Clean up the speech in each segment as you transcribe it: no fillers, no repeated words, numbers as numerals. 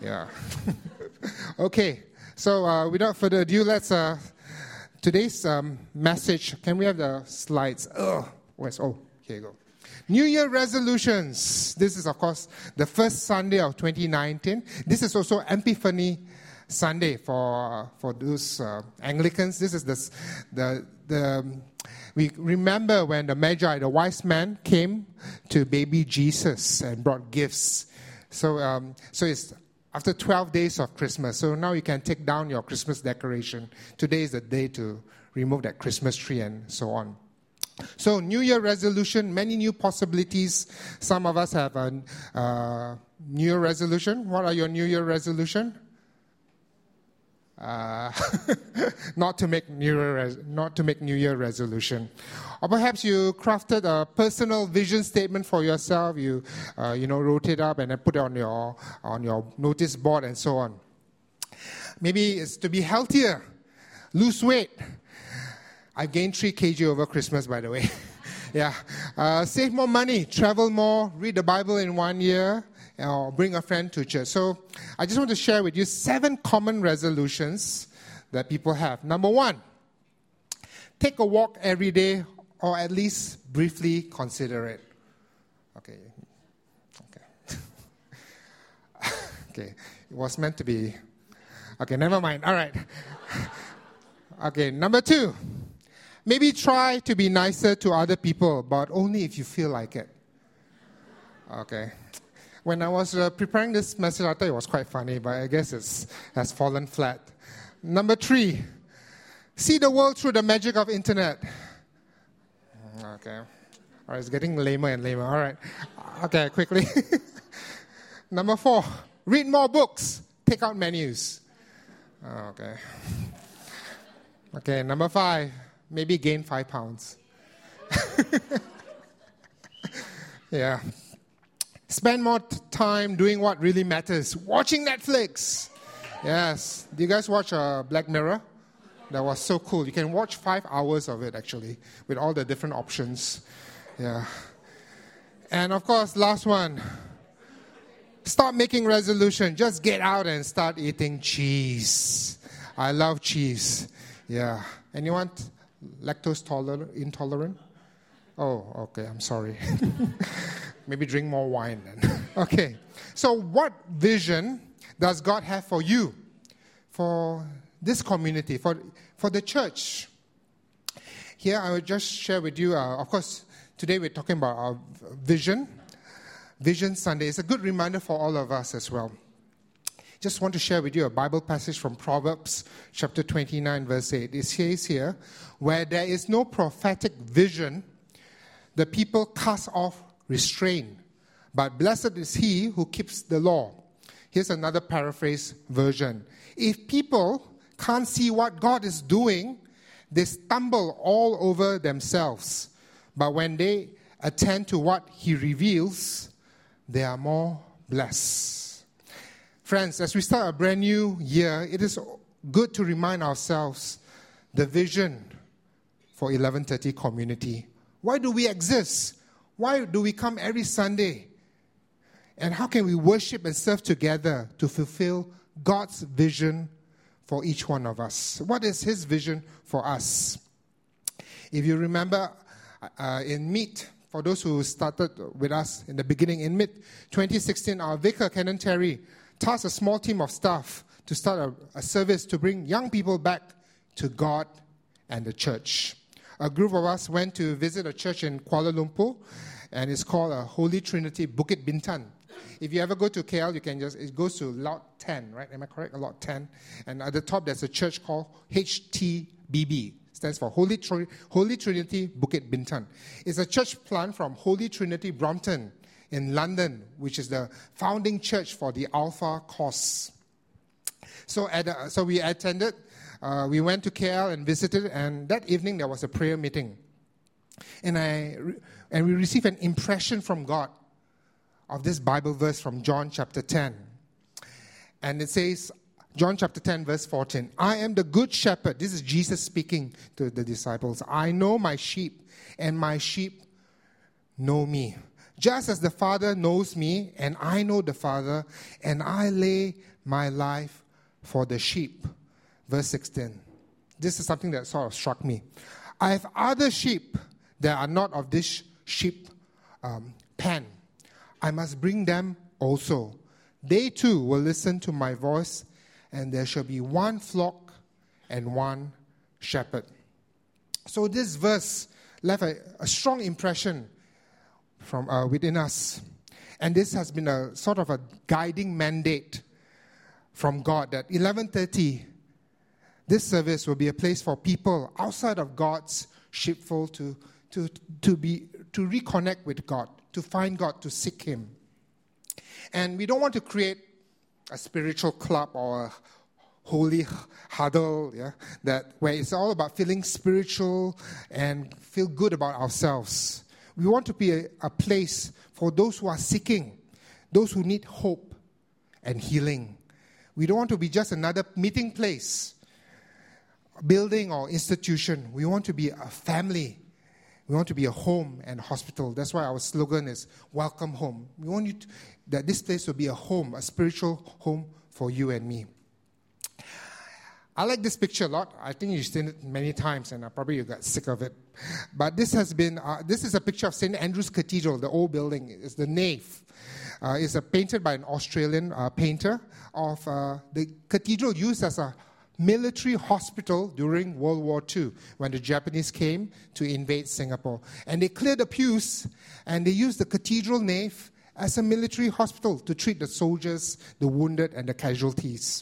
Yeah. Okay. So without further ado, let's today's message. Can we have the slides? Here you go. New Year resolutions. This is, of course, the first Sunday of 2019. This is also Epiphany Sunday for those Anglicans. This is we remember when the Magi, the wise men, came to baby Jesus and brought gifts. So it's after 12 days of Christmas. So now you can take down your Christmas decoration. Today is the day to remove that Christmas tree and so on. So New Year resolution, many new possibilities. Some of us have a New Year resolution. What are your New Year resolution? Not to make New Year resolution, or perhaps you crafted a personal vision statement for yourself. You wrote it up and then put it on your notice board and so on. Maybe it's to be healthier, lose weight. I've gained 3 kg over Christmas, by the way. Yeah, save more money, travel more, read the Bible in 1 year, or bring a friend to church. So I just want to share with you 7 common resolutions that people have. Number 1, take a walk every day, or at least briefly consider it. Okay. Okay, it was meant to be. Okay, never mind. All right. Okay, number 2, maybe try to be nicer to other people, but only if you feel like it. Okay. When I was preparing this message, I thought it was quite funny, but I guess it has fallen flat. Number 3, see the world through the magic of internet. Okay. All right, it's getting lamer and lamer. All right. Okay, quickly. Number 4, read more books. Take out menus. Okay. Okay, number 5, maybe gain 5 pounds. Yeah. Spend more time doing what really matters. Watching Netflix. Yes. Do you guys watch Black Mirror? That was so cool. You can watch 5 hours of it, actually, with all the different options. Yeah. And, of course, last one. Stop making resolution. Just get out and start eating cheese. I love cheese. Yeah. Anyone lactose intolerant? Oh, okay. I'm sorry. Maybe drink more wine then. Okay. So what vision does God have for you, for this community, for the church? Here I will just share with you, of course, today we're talking about our Vision Sunday. It's a good reminder for all of us as well. Just want to share with you a Bible passage from Proverbs chapter 29, verse 8. It says here, where there is no prophetic vision, the people cast off restraint, but blessed is he who keeps the law. Here's another paraphrase version. If people can't see what God is doing, they stumble all over themselves. But when they attend to what he reveals, they are more blessed. Friends, as we start a brand new year, it is good to remind ourselves the vision for 1130 community. Why do we exist? Why do we come every Sunday? And how can we worship and serve together to fulfill God's vision for each one of us? What is his vision for us? If you remember, in Meet, for those who started with us in the beginning, in mid-2016, our vicar, Canon Terry, tasked a small team of staff to start a service to bring young people back to God and the church. A group of us went to visit a church in Kuala Lumpur, and it's called Holy Trinity Bukit Bintan. If you ever go to KL, it goes to Lot 10, right? Am I correct? Lot 10. And at the top, there's a church called HTBB. Stands for Holy Trinity Bukit Bintan. It's a church plant from Holy Trinity Brompton in London, which is the founding church for the Alpha course. So we attended. We went to KL and visited, and that evening there was a prayer meeting. And we received an impression from God of this Bible verse from John chapter 10. And it says, John chapter 10, verse 14, I am the good shepherd. This is Jesus speaking to the disciples. I know my sheep, and my sheep know me. Just as the Father knows me, and I know the Father, and I lay my life for the sheep. Verse 16. This is something that sort of struck me. I have other sheep that are not of this sheep pen. I must bring them also. They too will listen to my voice, and there shall be one flock and one shepherd. So this verse left a strong impression from within us. And this has been a sort of a guiding mandate from God that 11:30, this service will be a place for people outside of God's sheepfold to reconnect with God, to find God, to seek Him. And we don't want to create a spiritual club or a holy huddle, where it's all about feeling spiritual and feel good about ourselves. We want to be a place for those who are seeking, those who need hope and healing. We don't want to be just another meeting place, building or institution. We want to be a family. We want to be a home and hospital. That's why our slogan is Welcome Home. We want that this place will be a home, a spiritual home for you and me. I like this picture a lot. I think you've seen it many times, and probably you got sick of it. But this is a picture of St. Andrew's Cathedral, the old building. It's the nave. It's painted by an Australian painter of the cathedral used as a military hospital during World War II when the Japanese came to invade Singapore. And they cleared the pews, and they used the cathedral nave as a military hospital to treat the soldiers, the wounded, and the casualties.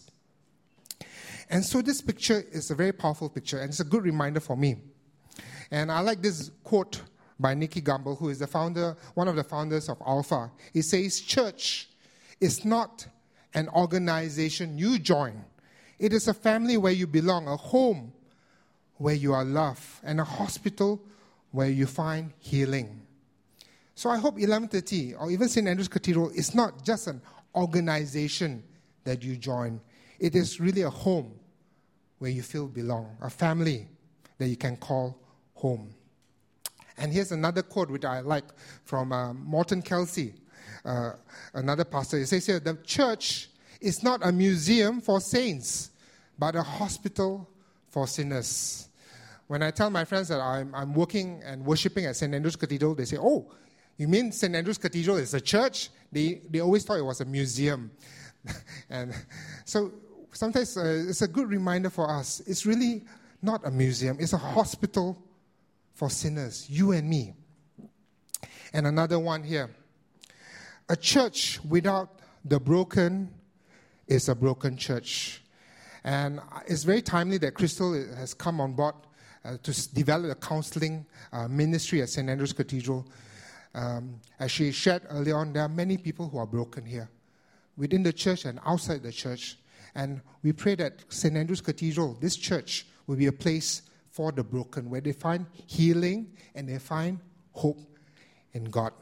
And so this picture is a very powerful picture, and it's a good reminder for me. And I like this quote by Nicky Gumbel, who is one of the founders of Alpha. He says, "Church is not an organization you join. It is a family where you belong, a home where you are loved, and a hospital where you find healing." So I hope 11:30 or even St. Andrew's Cathedral is not just an organization that you join. It is really a home where you feel belong, a family that you can call home. And here's another quote which I like from Morton Kelsey, another pastor. He says here, "The church is not a museum for saints, but a hospital for sinners." When I tell my friends that I'm working and worshiping at St. Andrew's Cathedral, they say, "Oh, you mean St. Andrew's Cathedral is a church?" They always thought it was a museum. And so sometimes it's a good reminder for us. It's really not a museum. It's a hospital for sinners, you and me. And another one here. A church without the broken is a broken church. And it's very timely that Crystal has come on board to develop a counseling ministry at St. Andrew's Cathedral. As she shared earlier on, there are many people who are broken here, within the church and outside the church. And we pray that St. Andrew's Cathedral, this church, will be a place for the broken, where they find healing and they find hope in God.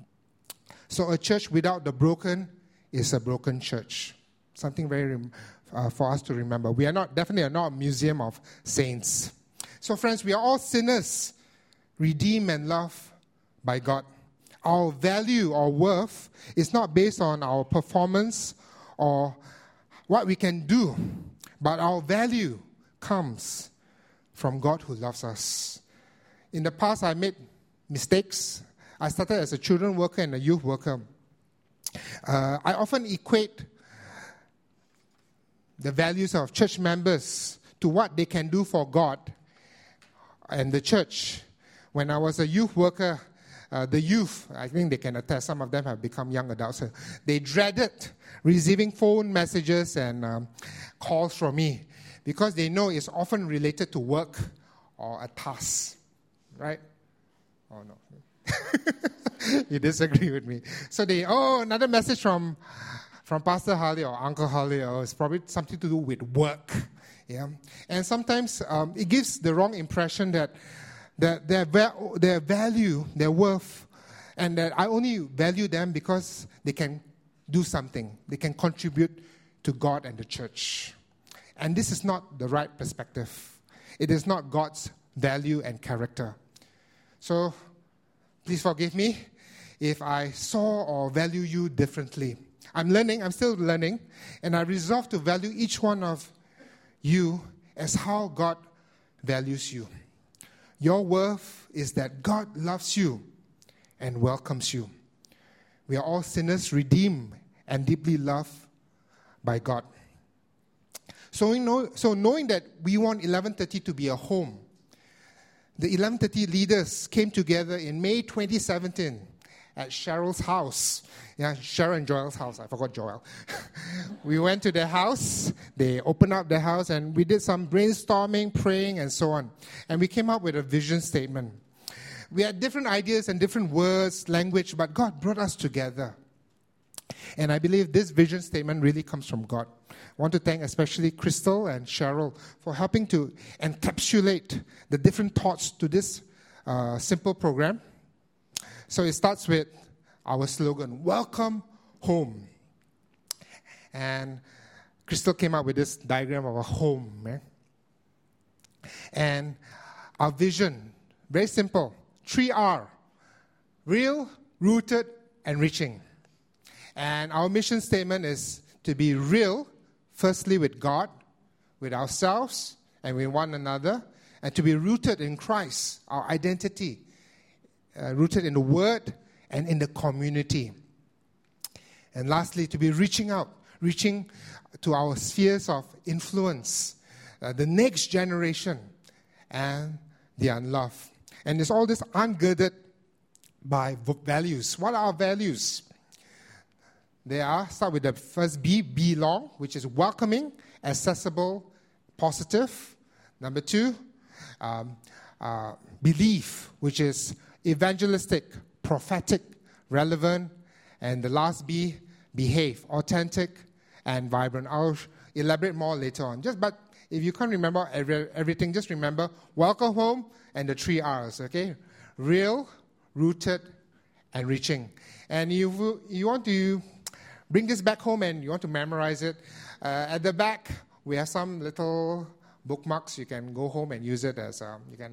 So a church without the broken is a broken church. Something very for us to remember. We are definitely not a museum of saints. So friends, we are all sinners, redeemed and loved by God. Our value or worth is not based on our performance or what we can do, but our value comes from God who loves us. In the past, I made mistakes. I started as a children worker and a youth worker. I often equate the values of church members to what they can do for God and the church. When I was a youth worker, the youth, I think they can attest, some of them have become young adults. They dreaded receiving phone messages and calls from me because they know it's often related to work or a task, right? Oh, no. You disagree with me. So another message from Pastor Harley or Uncle Harley, or it's probably something to do with work. Yeah, and sometimes it gives the wrong impression that their value, their worth, and that I only value them because they can do something. They can contribute to God and the church. And this is not the right perspective. It is not God's value and character. So, please forgive me if I saw or value you differently. I'm still learning, and I resolve to value each one of you as how God values you. Your worth is that God loves you and welcomes you. We are all sinners, redeemed and deeply loved by God. So knowing that we want 11:30 to be a home, the 11:30 leaders came together in May 2017 at Cheryl's house. Yeah, Cheryl and Joel's house. I forgot Joel. We went to their house. They opened up their house, and we did some brainstorming, praying, and so on. And we came up with a vision statement. We had different ideas and different words, language, but God brought us together. And I believe this vision statement really comes from God. I want to thank especially Crystal and Cheryl for helping to encapsulate the different thoughts to this simple program. So it starts with our slogan, Welcome Home. And Crystal came up with this diagram of a home. And our vision, very simple, 3R, real, rooted, and reaching. And our mission statement is to be real, firstly with God, with ourselves, and with one another, and to be rooted in Christ, our identity, rooted in the Word and in the community. And lastly, to be reaching to our spheres of influence, the next generation and the unloved. And it's all this ungirded by values. What are our values? Start with the first B, belong, which is welcoming, accessible, positive. Number 2, belief, which is evangelistic, prophetic, relevant. And the last B, behave, authentic and vibrant. I'll elaborate more later on. But if you can't remember everything, just remember welcome home and the 3 R's, okay? Real, rooted, and reaching. And you want to bring this back home and you want to memorize it. At the back, we have some little bookmarks. You can go home and use it as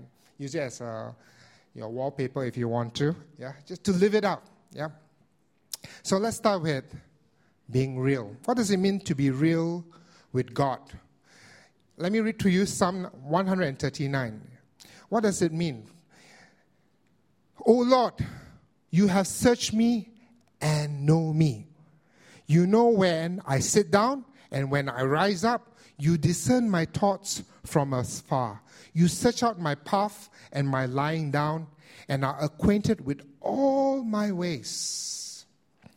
your wallpaper if you want to. Yeah, just to live it out. Yeah. So let's start with being real. What does it mean to be real with God? Let me read to you Psalm 139. What does it mean? O Lord, you have searched me and know me. You know when I sit down and when I rise up. You discern my thoughts from afar. You search out my path and my lying down and are acquainted with all my ways.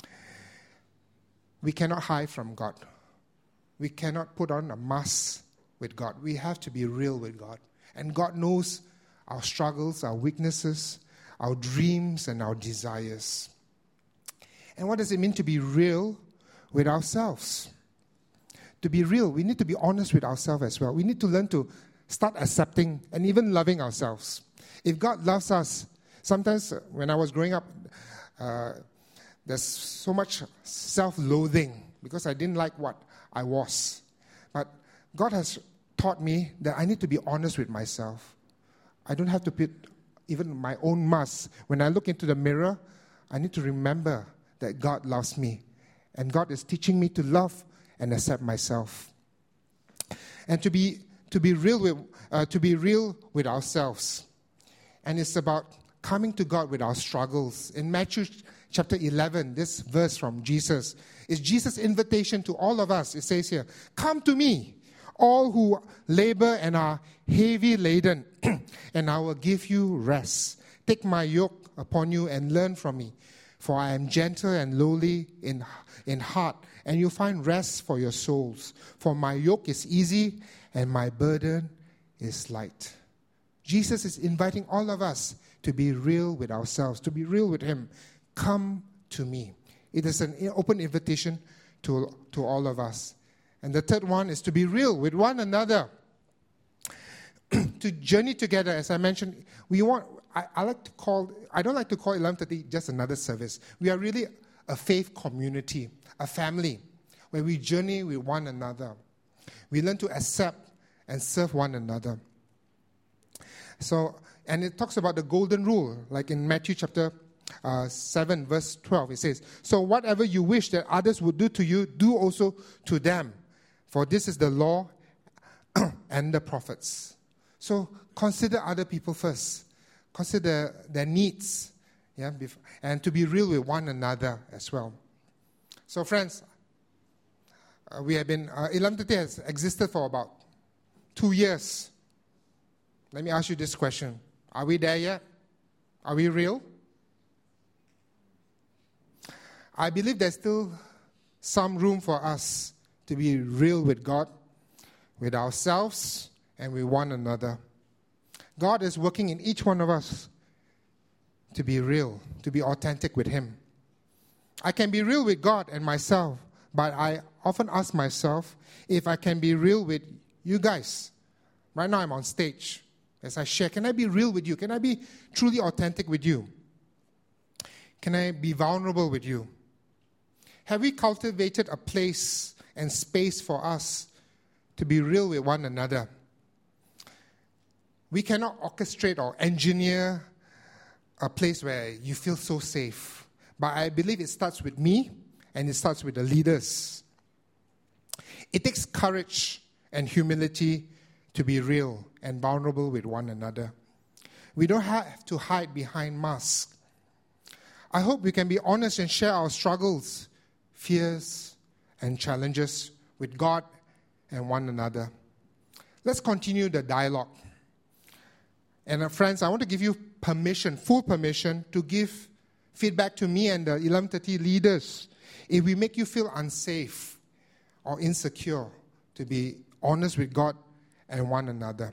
We cannot hide from God. We cannot put on a mask with God. We have to be real with God. And God knows our struggles, our weaknesses, our dreams, and our desires. And what does it mean to be real with ourselves? To be real, we need to be honest with ourselves as well. We need to learn to start accepting and even loving ourselves. If God loves us, sometimes when I was growing up, there's so much self-loathing because I didn't like what I was. But God has taught me that I need to be honest with myself. I don't have to put even my own mask. When I look into the mirror, I need to remember that God loves me. And God is teaching me to love and accept myself. And to be real with ourselves. And it's about coming to God with our struggles. In Matthew chapter 11, this verse from Jesus is Jesus' invitation to all of us. It says here, "Come to me, all who labor and are heavy laden, and I will give you rest. Take my yoke upon you and learn from me, for I am gentle and lowly in heart, and you'll find rest for your souls. For my yoke is easy and my burden is light." Jesus is inviting all of us to be real with ourselves, to be real with Him. Come to me. It is an open invitation to all of us. And the third one is to be real with one another. To journey together, as I mentioned, I don't like to call 11:30 just another service. We are really a faith community, a family, where we journey with one another. We learn to accept and serve one another. So, and it talks about the golden rule, like in Matthew chapter 7, verse 12, it says, "So whatever you wish that others would do to you, do also to them. For this is the law and the prophets." So consider other people first. Consider their needs. And to be real with one another as well. So friends, we have been, Ilam30 has existed for about 2 years. Let me ask you this question. Are we there yet? Are we real? I believe there's still some room for us to be real with God, with ourselves, and with one another. God is working in each one of us to be real, to be authentic with Him. I can be real with God and myself, but I often ask myself if I can be real with you guys. Right now I'm on stage. As I share, can I be real with you? Can I be truly authentic with you? Can I be vulnerable with you? Have we cultivated a place and space for us to be real with one another? We cannot orchestrate or engineer a place where you feel so safe. But I believe it starts with me and it starts with the leaders. It takes courage and humility to be real and vulnerable with one another. We don't have to hide behind masks. I hope we can be honest and share our struggles, fears, and challenges with God and one another. Let's continue the dialogue. And friends, I want to give you permission, full permission, to give feedback to me and the Ilam30 leaders if we make you feel unsafe or insecure, to be honest with God and one another.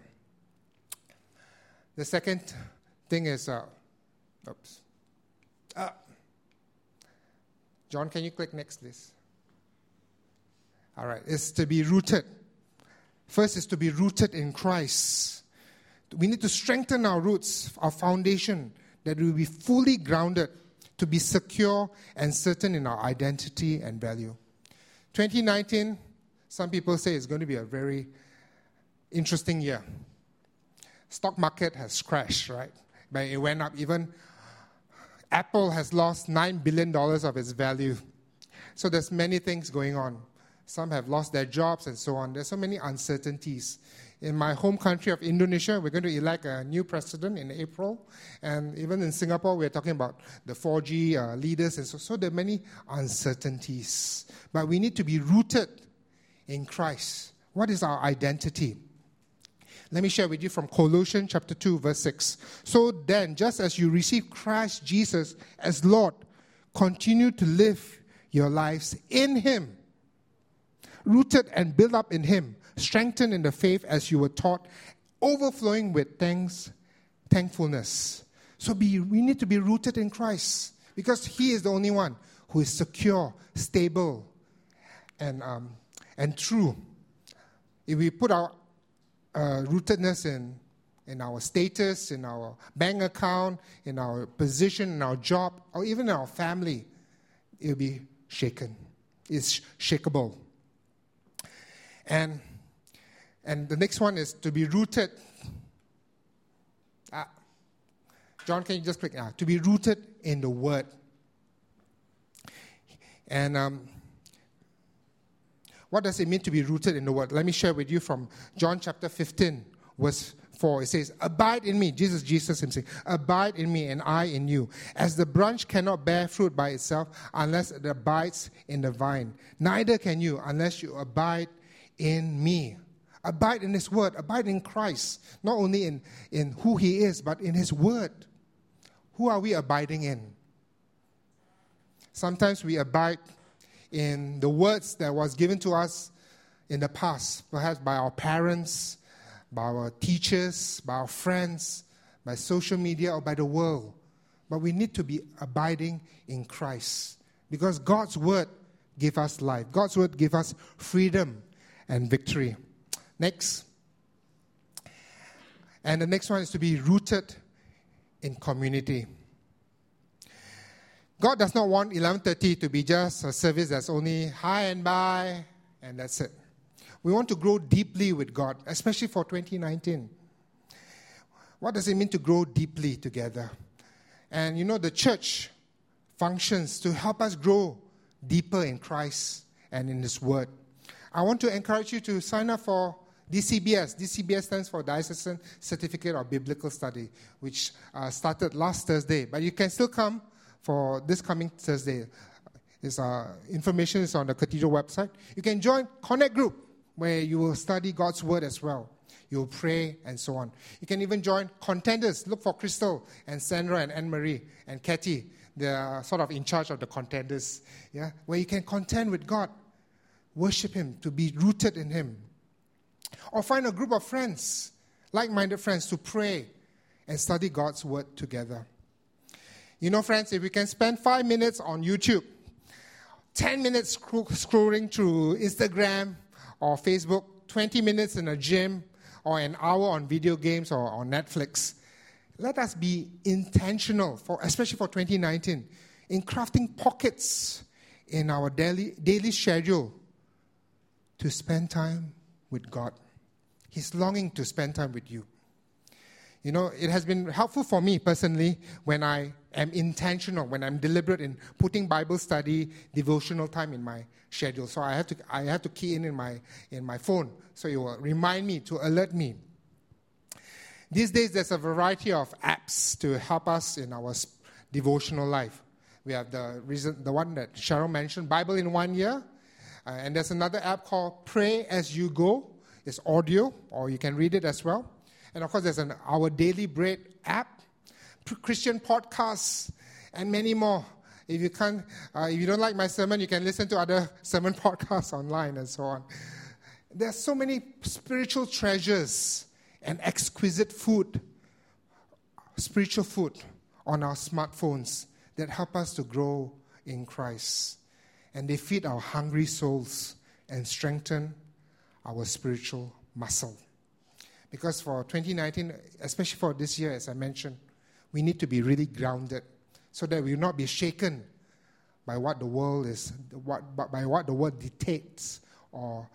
The second thing is, John, can you click next, please? All right, is to be rooted. First is to be rooted in Christ. We need to strengthen our roots, our foundation, that we will be fully grounded, to be secure and certain in our identity and value. 2019, some people say it's going to be a very interesting year. Stock market has crashed, right? But it went up. Even Apple has lost $9 billion of its value. So there's many things going on. Some have lost their jobs and so on. There's so many uncertainties. In my home country of Indonesia, we're going to elect a new president in April. And even in Singapore, we're talking about the 4G leaders. And so there are many uncertainties. But we need to be rooted in Christ. What is our identity? Let me share with you from Colossians chapter 2, verse 6. So then, just as you receive Christ Jesus as Lord, continue to live your lives in Him, rooted and built up in Him, strengthened in the faith as you were taught, overflowing with thankfulness. So we need to be rooted in Christ, because He is the only one who is secure, stable, and true. If we put our rootedness in our status, in our bank account, in our position, in our job, or even in our family, it will be shaken. It's shakeable. And the next one is to be rooted. John, can you just click? To be rooted in the Word. And what does it mean to be rooted in the Word? Let me share with you from John chapter 15, verse 4. It says, "Abide in me," Jesus himself, "abide in me and I in you. As the branch cannot bear fruit by itself unless it abides in the vine, neither can you unless you abide in me." Abide in His Word. Abide in Christ. Not only in who He is, but in His Word. Who are we abiding in? Sometimes we abide in the words that was given to us in the past, perhaps by our parents, by our teachers, by our friends, by social media, or by the world. But we need to be abiding in Christ, because God's Word gives us life. God's Word gives us freedom and victory. Next. And the next one is to be rooted in community. God does not want 11:30 to be just a service that's only hi and bye, and that's it. We want to grow deeply with God, especially for 2019. What does it mean to grow deeply together? And the church functions to help us grow deeper in Christ and in His Word. I want to encourage you to sign up for DCBS. DCBS stands for Diocesan Certificate of Biblical Study, which started last Thursday. But you can still come for this coming Thursday. Information is on the Cathedral website. You can join Connect Group, where you will study God's Word as well. You will pray and so on. You can even join Contenders. Look for Crystal and Sandra and Anne-Marie and Kathy. They are sort of in charge of the Contenders, where you can contend with God, worship Him, to be rooted in Him. Or find a group of friends, like-minded friends, to pray and study God's Word together. Friends, if we can spend 5 minutes on YouTube, 10 minutes scrolling through Instagram or Facebook, 20 minutes in a gym, or an hour on video games or on Netflix, let us be intentional, especially for 2019, in crafting pockets in our daily schedule to spend time with God. He's longing to spend time with you. It has been helpful for me personally when I am intentional, when I'm deliberate in putting Bible study, devotional time in my schedule. So I have to key in my phone, so it will remind me, to alert me. These days, there's a variety of apps to help us in our devotional life. We have the one that Cheryl mentioned, Bible in 1 Year, and there's another app called Pray As You Go. It's audio, or you can read it as well. And of course, there's Our Daily Bread app, Christian podcasts, and many more. If you don't like my sermon, you can listen to other sermon podcasts online and so on. There are so many spiritual treasures and exquisite spiritual food on our smartphones that help us to grow in Christ. And they feed our hungry souls and strengthen our spiritual muscle. Because for 2019, especially for this year, as I mentioned, we need to be really grounded so that we will not be shaken by what the world by what the world dictates or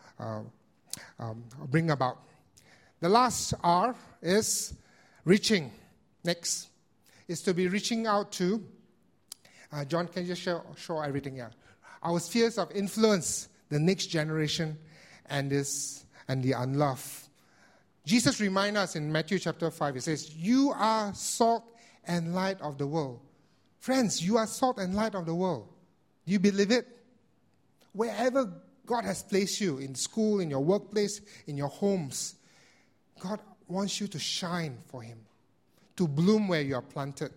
bring about. The last R is reaching. Next is to be reaching out to. John, can you just show everything here? Our spheres of influence, the next generation, and the unloved. Jesus reminds us in Matthew chapter 5, He says, "You are salt and light of the world." Friends, you are salt and light of the world. Do you believe it? Wherever God has placed you, in school, in your workplace, in your homes, God wants you to shine for Him, to bloom where you are planted.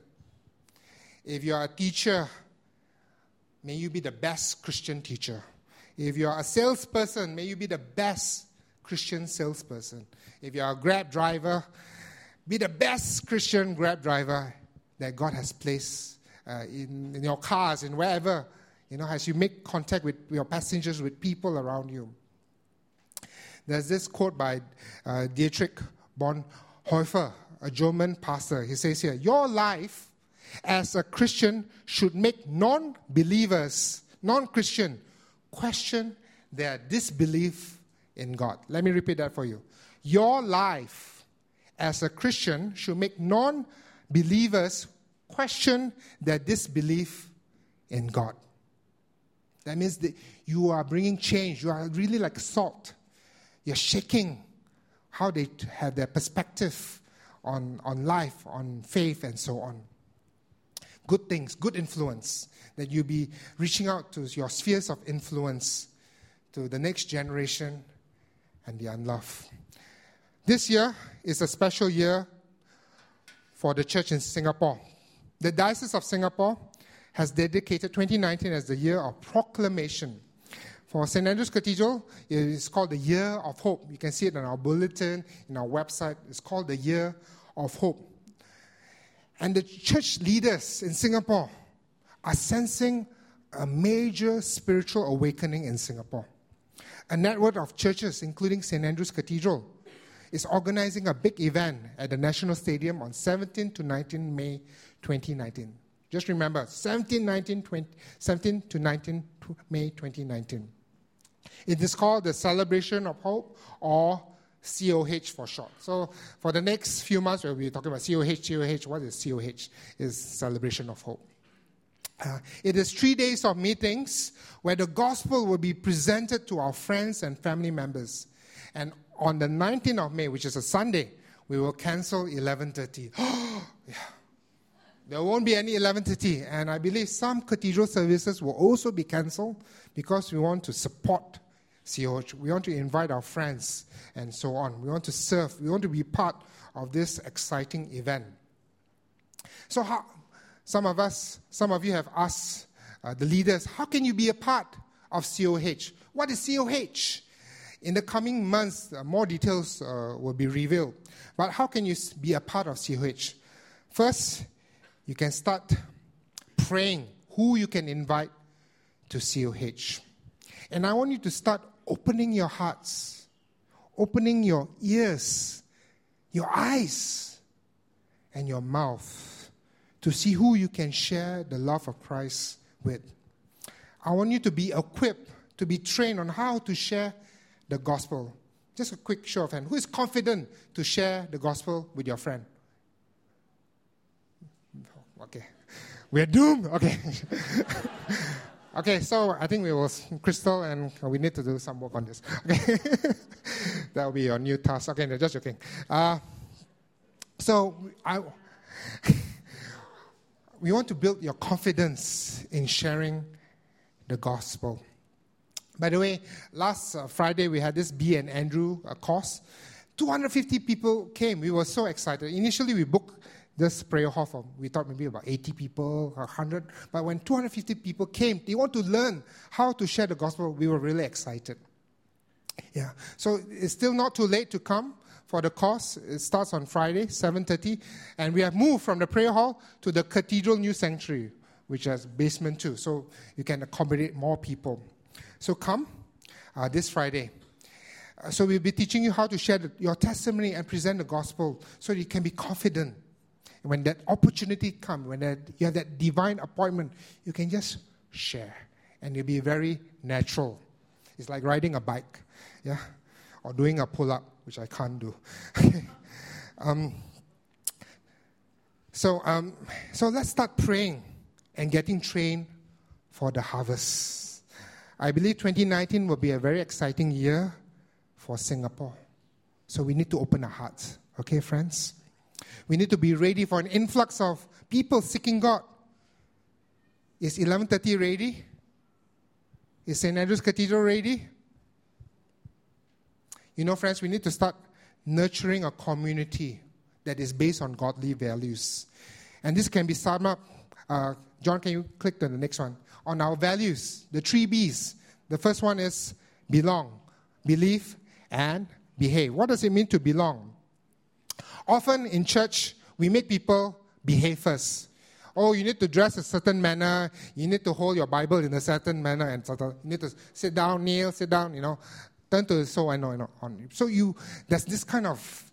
If you are a teacher, may you be the best Christian teacher. If you are a salesperson, may you be the best Christian salesperson. If you are a Grab driver, be the best Christian Grab driver that God has placed in your cars, in wherever, as you make contact with your passengers, with people around you. There's this quote by Dietrich Bonhoeffer, a German pastor. He says here, "Your life as a Christian should make non-believers, non-Christian, question their disbelief in God." Let me repeat that for you. Your life as a Christian should make non-believers question their disbelief in God. That means that you are bringing change. You are really like salt. You're shaking how they have their perspective on life, on faith, and so on. Good things, good influence. That you be reaching out to your spheres of influence, to the next generation and the unloved. This year is a special year for the church in Singapore. The Diocese of Singapore has dedicated 2019 as the year of proclamation. For St. Andrew's Cathedral, it is called the Year of Hope. You can see it on our bulletin, in our website. It's called the Year of Hope. And the church leaders in Singapore are sensing a major spiritual awakening in Singapore. A network of churches, including St. Andrew's Cathedral, is organizing a big event at the National Stadium on 17 to 19 May 2019. Just remember, 17 to 19 May 2019. It is called the Celebration of Hope, or COH for short. So for the next few months, we'll be talking about COH. What is COH? Is Celebration of Hope. It is 3 days of meetings where the gospel will be presented to our friends and family members. And on the 19th of May, which is a Sunday, we will cancel 11:30. Yeah. There won't be any 11:30. And I believe some cathedral services will also be cancelled because we want to support COH. We want to invite our friends and so on. We want to serve. We want to be part of this exciting event. So some of you have asked the leaders, how can you be a part of COH? What is COH? In the coming months, more details will be revealed. But how can you be a part of COH? First, you can start praying who you can invite to COH. And I want you to start opening your hearts, opening your ears, your eyes, and your mouth to see who you can share the love of Christ with. I want you to be equipped, to be trained on how to share the gospel. Just a quick show of hands. Who is confident to share the gospel with your friend? Okay. We're doomed. Okay. Okay, so I think we will, Crystal, and we need to do some work on this. Okay. That will be your new task. Okay, no, just joking. We want to build your confidence in sharing the gospel. By the way, last Friday we had this B and Andrew course. 250 people came. We were so excited. Initially we booked this prayer hall for, we thought maybe about 80 people, 100. But when 250 people came, they want to learn how to share the gospel. We were really excited. Yeah. So it's still not too late to come for the course. It starts on Friday, 7:30. And we have moved from the prayer hall to the Cathedral New Sanctuary, which has basement 2. So you can accommodate more people. So come this Friday. So we'll be teaching you how to share your testimony and present the gospel so that you can be confident. When that opportunity comes, when you have that divine appointment, you can just share. And it'll be very natural. It's like riding a bike, yeah, or doing a pull-up, which I can't do. So let's start praying and getting trained for the harvest. I believe 2019 will be a very exciting year for Singapore. So we need to open our hearts. Okay, friends? We need to be ready for an influx of people seeking God. Is 11:30 ready? Is St. Andrew's Cathedral ready? You know, friends, we need to start nurturing a community that is based on godly values. And this can be summed up. John, can you click to the next one? On our values, the 3 B's. The first one is belong, believe, and behave. What does it mean to belong? Often in church, we make people behave first. Oh, you need to dress a certain manner. You need to hold your Bible in a certain manner. And you need to sit down, kneel, sit down, turn to the so I know. So there's this kind of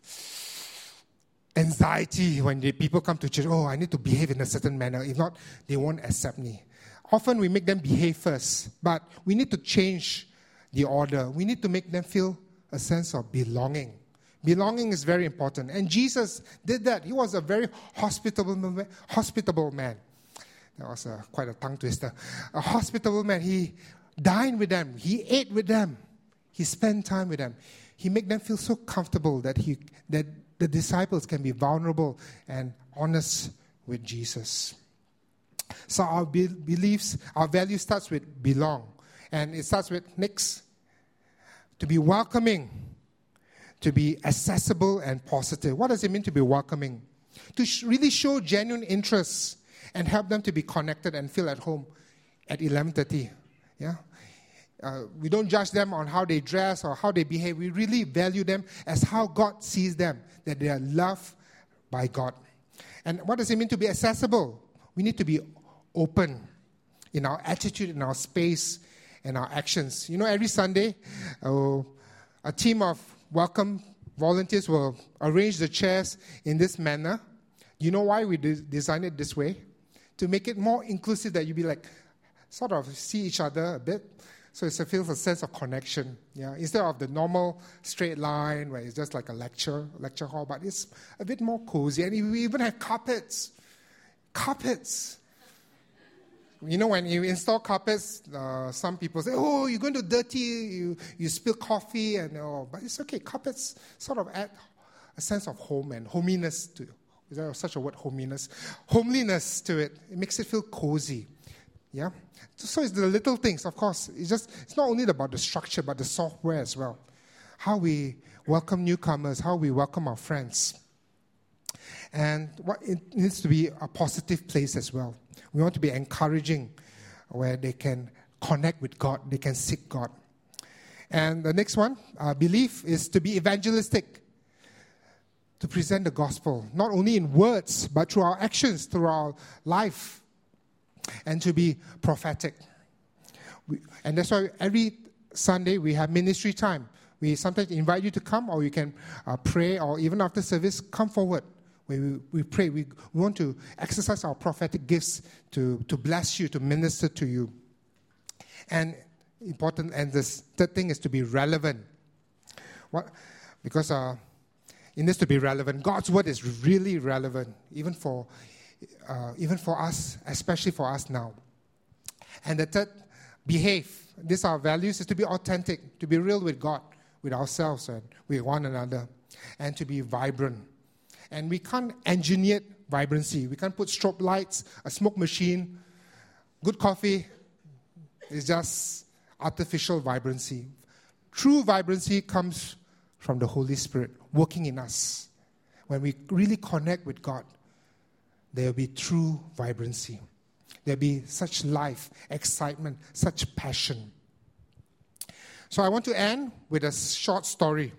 anxiety when the people come to church. Oh, I need to behave in a certain manner. If not, they won't accept me. Often we make them behave first. But we need to change the order. We need to make them feel a sense of belonging. Belonging is very important. And Jesus did that. He was a very hospitable man. That was quite a tongue twister. A hospitable man. He dined with them. He ate with them. He spent time with them. He made them feel so comfortable that the disciples can be vulnerable and honest with Jesus. So our beliefs, our value starts with belong. And it starts with next, to be welcoming, to be accessible and positive. What does it mean to be welcoming? To really show genuine interest and help them to be connected and feel at home at 11:30. Yeah? We don't judge them on how they dress or how they behave. We really value them as how God sees them, that they are loved by God. And what does it mean to be accessible? We need to be open in our attitude, in our space, and our actions. Every Sunday, a team of welcome volunteers will arrange the chairs in this manner. You know why we designed it this way? To make it more inclusive, that you be like, sort of see each other a bit. So it feels a sense of connection. Yeah, instead of the normal straight line where it's just like a lecture hall, but it's a bit more cozy. And we even have carpets. Carpets. You know, when you install carpets, some people say, "Oh, you're going to dirty. You spill coffee," but it's okay. Carpets sort of add a sense of home and hominess to. Is there such a word, hominess? Homeliness to it. It makes it feel cozy. Yeah. So it's the little things, of course. It's not only about the structure, but the software as well. How we welcome newcomers, how we welcome our friends. And it needs to be a positive place as well. We want to be encouraging where they can connect with God, they can seek God. And the next one, belief, is to be evangelistic, to present the gospel, not only in words, but through our actions, through our life, and to be prophetic. And that's why every Sunday we have ministry time. We sometimes invite you to come, or you can pray, or even after service, come forward. We pray. We want to exercise our prophetic gifts to bless you, to minister to you. And important, and the third thing is to be relevant. Because it needs to be relevant. God's word is really relevant, even for us, especially for us now. And the third, behave. These are our values, is to be authentic, to be real with God, with ourselves, and with one another, and to be vibrant. And we can't engineer vibrancy. We can't put strobe lights, a smoke machine, good coffee. It's just artificial vibrancy. True vibrancy comes from the Holy Spirit working in us. When we really connect with God, there will be true vibrancy. There will be such life, excitement, such passion. So I want to end with a short story.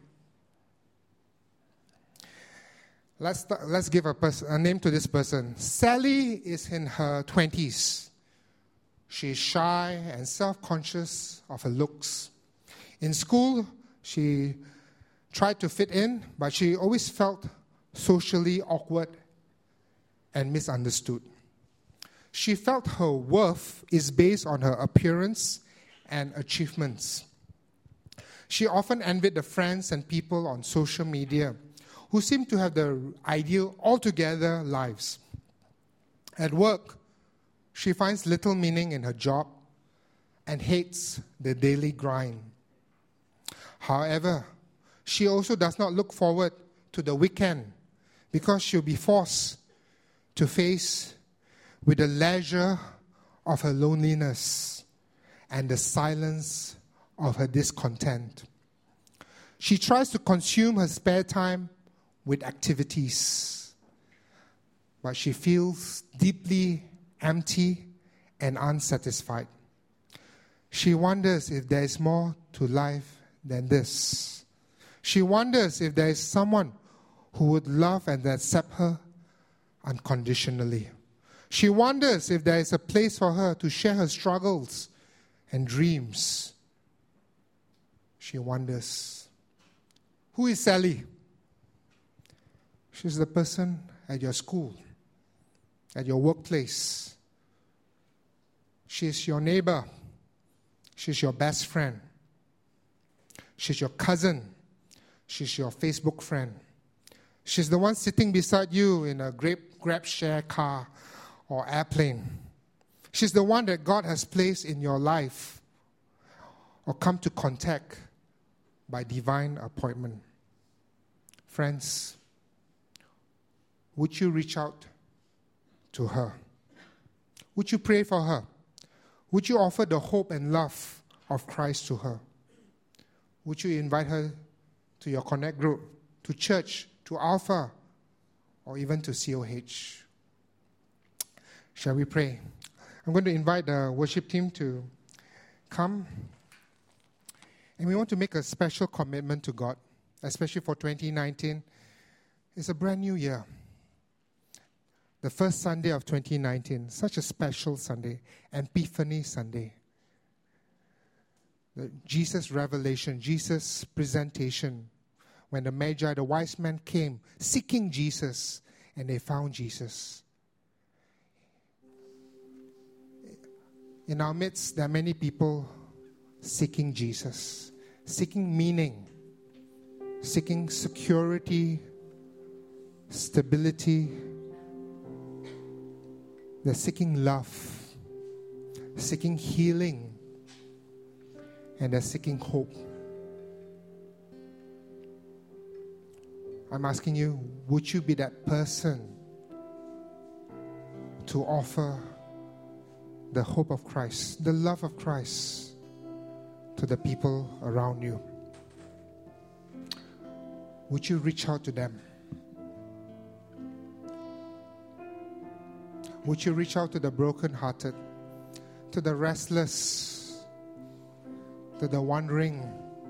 Let's give a name to this person. Sally is in her 20s. She's shy and self-conscious of her looks. In school, she tried to fit in, but she always felt socially awkward and misunderstood. She felt her worth is based on her appearance and achievements. She often envied the friends and people on social media who seem to have the ideal altogether lives. At work, she finds little meaning in her job and hates the daily grind. However, she also does not look forward to the weekend because she'll be forced to face with the leisure of her loneliness and the silence of her discontent. She tries to consume her spare time with activities, but she feels deeply empty and unsatisfied. She wonders if there is more to life than this. She wonders if there is someone who would love and accept her unconditionally. She wonders if there is a place for her to share her struggles and dreams. She wonders. Who is Sally? She's the person at your school, at your workplace. She's your neighbor. She's your best friend. She's your cousin. She's your Facebook friend. She's the one sitting beside you in a Grab share car or airplane. She's the one that God has placed in your life or come to contact by divine appointment. Friends, would you reach out to her? Would you pray for her? Would you offer the hope and love of Christ to her? Would you invite her to your Connect group, to church, to Alpha, or even to COH? Shall we pray? I'm going to invite the worship team to come. And we want to make a special commitment to God, especially for 2019. It's a brand new year. The first Sunday of 2019, such a special Sunday, Epiphany Sunday. The Jesus revelation, Jesus presentation, when the Magi, the wise men came seeking Jesus, and they found Jesus. In our midst, there are many people seeking Jesus, seeking meaning, seeking security, stability. They're seeking love, seeking healing, and they're seeking hope. I'm asking you, would you be that person to offer the hope of Christ, the love of Christ to the people around you? Would you reach out to them? Would you reach out to the brokenhearted, to the restless, to the wandering,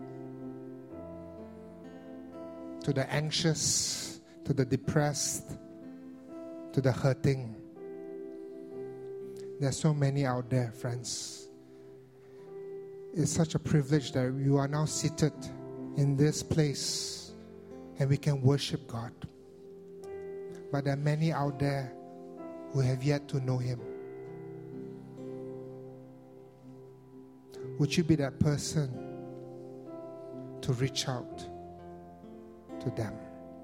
to the anxious, to the depressed, to the hurting? There's so many out there, friends. It's such a privilege that you are now seated in this place and we can worship God. But there are many out there who have yet to know Him. Would you be that person to reach out to them?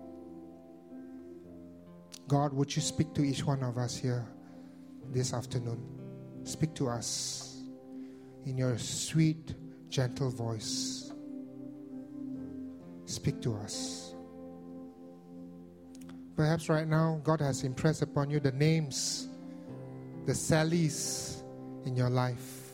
God, would you speak to each one of us here this afternoon? Speak to us in your sweet, gentle voice. Speak to us. Perhaps right now, God has impressed upon you the names, the Sallys in your life.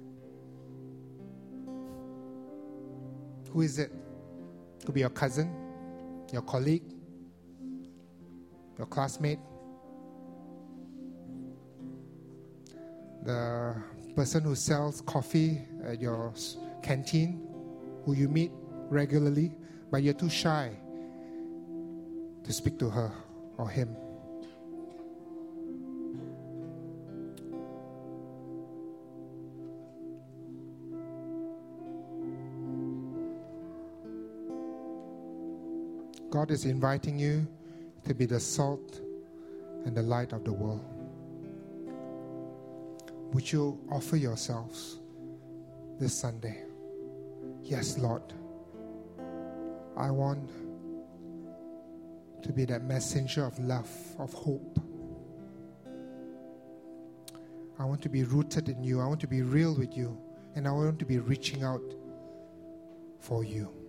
Who is it? Could be your cousin, your colleague, your classmate, the person who sells coffee at your canteen, who you meet regularly, but you're too shy to speak to her or him. God is inviting you to be the salt and the light of the world. Would you offer yourselves this Sunday? Yes, Lord. I want to be that messenger of love, of hope. I want to be rooted in you. I want to be real with you. And I want to be reaching out for you.